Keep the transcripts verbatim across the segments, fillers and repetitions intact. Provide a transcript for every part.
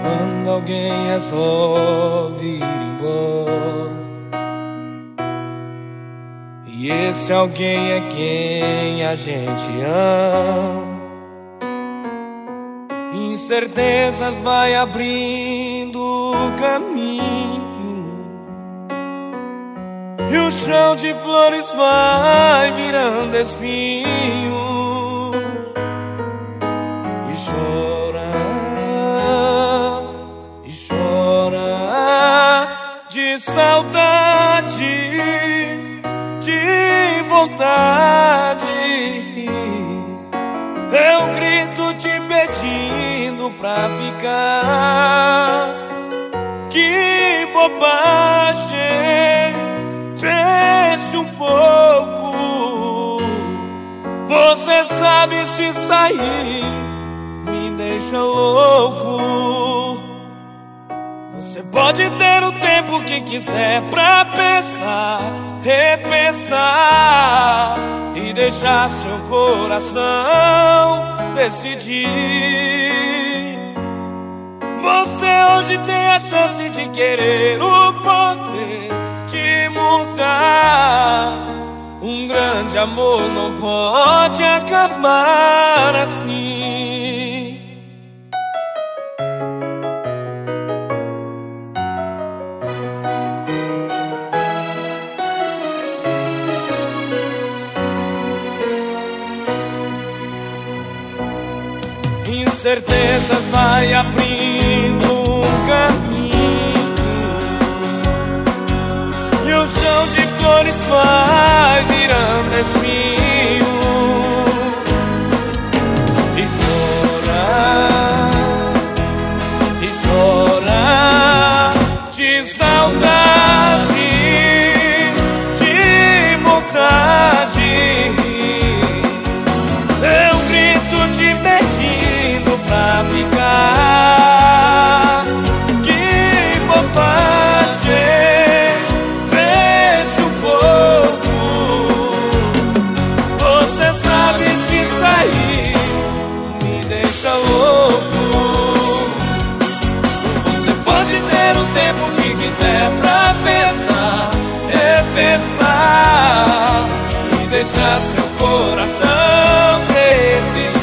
quando alguém resolve ir embora. E esse alguém é quem a gente ama. Incertezas vai abrindo caminho, e o chão de flores vai virando espinhos. E chora, e chora de saudades, de vontade. Eu grito te pedindo pra ficar. Que bobagem, pense um pouco. Você sabe, se sair me deixa louco. Você pode ter o tempo que quiser pra pensar, repensar e deixar seu coração decidir. Você hoje tem a chance de querer o poder de mudar. Um grande amor não pode acabar assim. Incertezas vai abrindo um caminho, e o chão de flores vai virando espinho. E chora, e chora de saudades, de vontade. Eu grito te pedindo pra ficar. Que bobagem, pense um pouco. Você sabe, se sair me deixa louco. Você pode ter o tempo que quiser pra pensar, repensar e deixar seu coração decidir.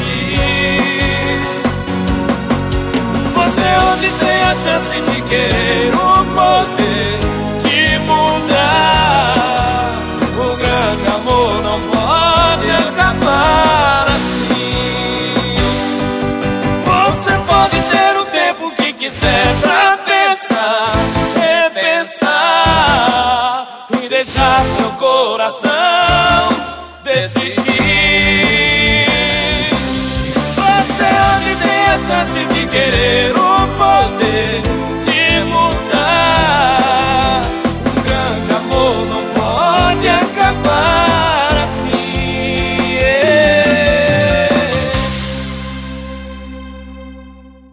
Hoje tem a chance de querer o poder de mudar. O grande amor não pode acabar assim. Você pode ter o tempo que quiser pra pensar, repensar e deixar seu coração decidir. Você hoje tem a chance de querer o